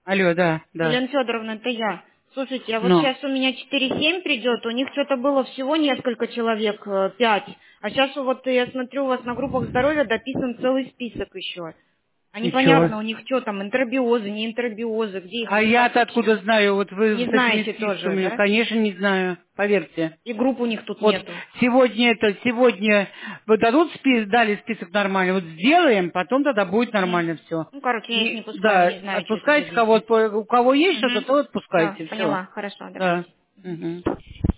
Алло, да, да. Елена Федоровна, это я. Слушайте, а вот Ну, сейчас у меня 4-7 придет, у них что-то было всего несколько человек, 5. А сейчас вот я смотрю, у вас на группах здоровья дописан целый список еще. А и чё? непонятно у них что там, интербиозы, не интербиозы, где их А искать я-то вообще. откуда знаю? Вот вы Не с этими знаете тоже, списками. да? Конечно, не знаю. Поверьте. И групп у них тут Вот нету. сегодня вы дадут дали список нормальный, вот сделаем, потом тогда будет Мгм. нормально все. Ну, короче, я их не пускаю, Да, не знаю, что это за отпускайте дети. кого, у кого есть что-то, Угу. то Да, отпускайте, все. поняла, хорошо, Да. давайте. Мгм.